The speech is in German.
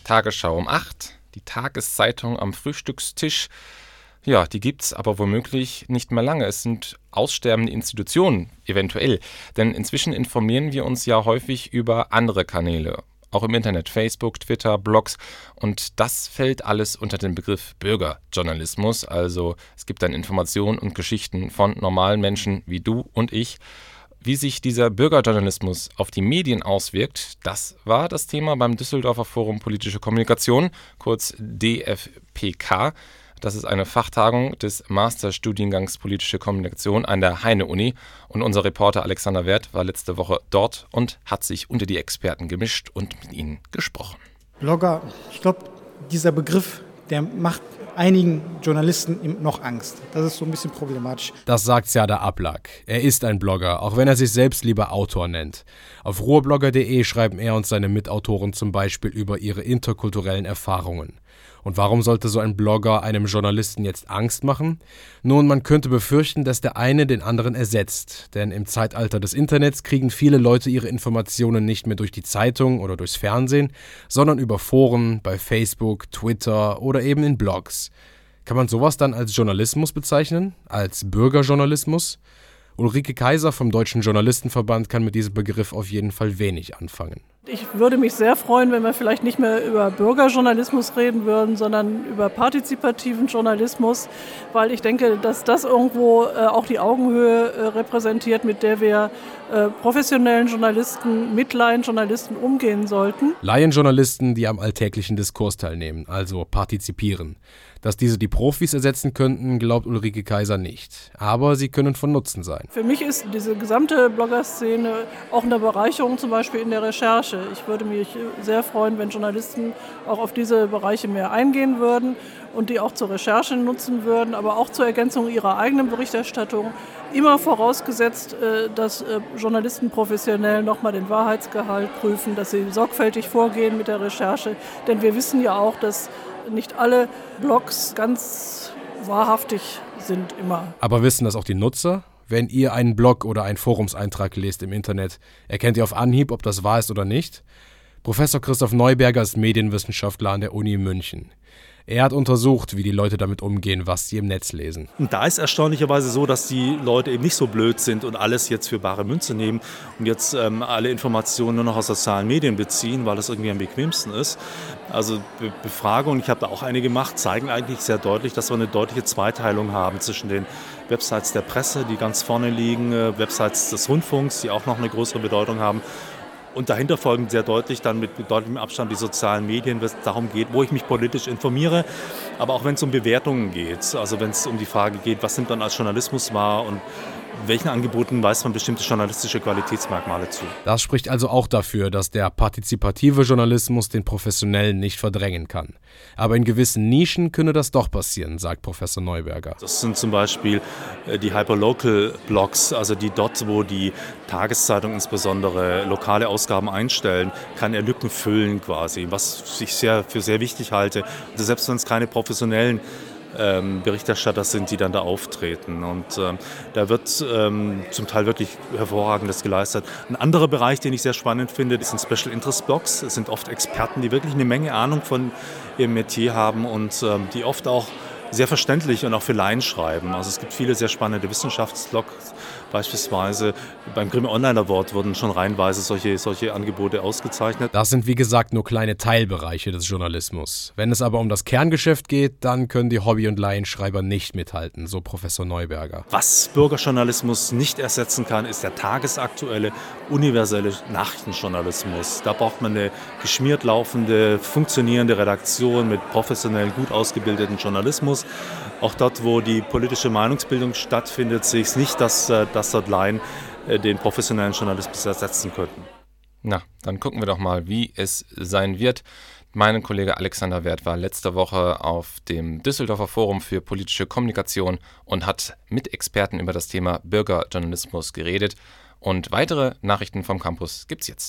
Tagesschau um 8, die Tageszeitung am Frühstückstisch. Ja, die gibt's aber womöglich nicht mehr lange. Es sind aussterbende Institutionen, eventuell. Denn inzwischen informieren wir uns ja häufig über andere Kanäle. Auch im Internet, Facebook, Twitter, Blogs. Und das fällt alles unter den Begriff Bürgerjournalismus. Also es gibt dann Informationen und Geschichten von normalen Menschen wie du und ich. Wie sich dieser Bürgerjournalismus auf die Medien auswirkt, das war das Thema beim Düsseldorfer Forum Politische Kommunikation, kurz DFPK. Das ist eine Fachtagung des Masterstudiengangs Politische Kommunikation an der Heine-Uni. Und unser Reporter Alexander Werth war letzte Woche dort und hat sich unter die Experten gemischt und mit ihnen gesprochen. Blogger, ich glaube, dieser Begriff, der macht einigen Journalisten noch Angst. Das ist so ein bisschen problematisch. Das sagt Serdar Ablak. Er ist ein Blogger, auch wenn er sich selbst lieber Autor nennt. Auf ruhrblogger.de schreiben er und seine Mitautoren zum Beispiel über ihre interkulturellen Erfahrungen. Und warum sollte so ein Blogger einem Journalisten jetzt Angst machen? Nun, man könnte befürchten, dass der eine den anderen ersetzt. Denn im Zeitalter des Internets kriegen viele Leute ihre Informationen nicht mehr durch die Zeitung oder durchs Fernsehen, sondern über Foren, bei Facebook, Twitter oder eben in Blogs. Kann man sowas dann als Journalismus bezeichnen? Als Bürgerjournalismus? Ulrike Kaiser vom Deutschen Journalistenverband kann mit diesem Begriff auf jeden Fall wenig anfangen. Ich würde mich sehr freuen, wenn wir vielleicht nicht mehr über Bürgerjournalismus reden würden, sondern über partizipativen Journalismus, weil ich denke, dass das irgendwo auch die Augenhöhe repräsentiert, mit der wir professionellen Journalisten, mit Laienjournalisten umgehen sollten. Laienjournalisten, die am alltäglichen Diskurs teilnehmen, also partizipieren. Dass diese die Profis ersetzen könnten, glaubt Ulrike Kaiser nicht. Aber sie können von Nutzen sein. Für mich ist diese gesamte Bloggerszene auch eine Bereicherung, zum Beispiel in der Recherche. Ich würde mich sehr freuen, wenn Journalisten auch auf diese Bereiche mehr eingehen würden und die auch zur Recherche nutzen würden, aber auch zur Ergänzung ihrer eigenen Berichterstattung. Immer vorausgesetzt, dass Journalisten professionell nochmal den Wahrheitsgehalt prüfen, dass sie sorgfältig vorgehen mit der Recherche. Denn wir wissen ja auch, dass nicht alle Blogs ganz wahrhaftig sind immer. Aber wissen das auch die Nutzer? Wenn ihr einen Blog oder einen Forumseintrag lest im Internet, erkennt ihr auf Anhieb, ob das wahr ist oder nicht? Professor Christoph Neuberger ist Medienwissenschaftler an der Uni München. Er hat untersucht, wie die Leute damit umgehen, was sie im Netz lesen. Und da ist erstaunlicherweise so, dass die Leute eben nicht so blöd sind und alles jetzt für bare Münze nehmen und jetzt alle Informationen nur noch aus sozialen Medien beziehen, weil das irgendwie am bequemsten ist. Also Befragungen, ich habe da auch eine gemacht, zeigen eigentlich sehr deutlich, dass wir eine deutliche Zweiteilung haben zwischen den Websites der Presse, die ganz vorne liegen, Websites des Rundfunks, die auch noch eine größere Bedeutung haben. Und dahinter folgen sehr deutlich dann mit deutlichem Abstand die sozialen Medien, wenn es darum geht, wo ich mich politisch informiere. Aber auch wenn es um Bewertungen geht, also wenn es um die Frage geht, was nimmt man als Journalismus wahr und welchen Angeboten weist man bestimmte journalistische Qualitätsmerkmale zu. Das spricht also auch dafür, dass der partizipative Journalismus den professionellen nicht verdrängen kann. Aber in gewissen Nischen könne das doch passieren, sagt Professor Neuberger. Das sind zum Beispiel die Hyperlocal-Blogs, also die dort, wo die Tageszeitung insbesondere lokale Ausgaben einstellen, kann er Lücken füllen quasi, was ich für sehr wichtig halte. Also selbst wenn es keine professionellen Berichterstatter sind, die dann da auftreten. Und da wird zum Teil wirklich Hervorragendes geleistet. Ein anderer Bereich, den ich sehr spannend finde, das sind Special Interest Blogs. Es sind oft Experten, die wirklich eine Menge Ahnung von ihrem Metier haben und die oft auch sehr verständlich und auch für Laien schreiben. Also es gibt viele sehr spannende Wissenschaftsblogs. Beispielsweise beim Grimme Online Award wurden schon reihenweise solche Angebote ausgezeichnet. Das sind wie gesagt nur kleine Teilbereiche des Journalismus. Wenn es aber um das Kerngeschäft geht, dann können die Hobby- und Laienschreiber nicht mithalten, so Professor Neuberger. Was Bürgerjournalismus nicht ersetzen kann, ist der tagesaktuelle, universelle Nachrichtenjournalismus. Da braucht man eine geschmiert laufende, funktionierende Redaktion mit professionell gut ausgebildeten Journalismus. Auch dort, wo die politische Meinungsbildung stattfindet, sehe ich es nicht, dass dort Laien den professionellen Journalismus ersetzen könnten. Na, dann gucken wir doch mal, wie es sein wird. Mein Kollege Alexander Werth war letzte Woche auf dem Düsseldorfer Forum für politische Kommunikation und hat mit Experten über das Thema Bürgerjournalismus geredet. Und weitere Nachrichten vom Campus gibt's jetzt.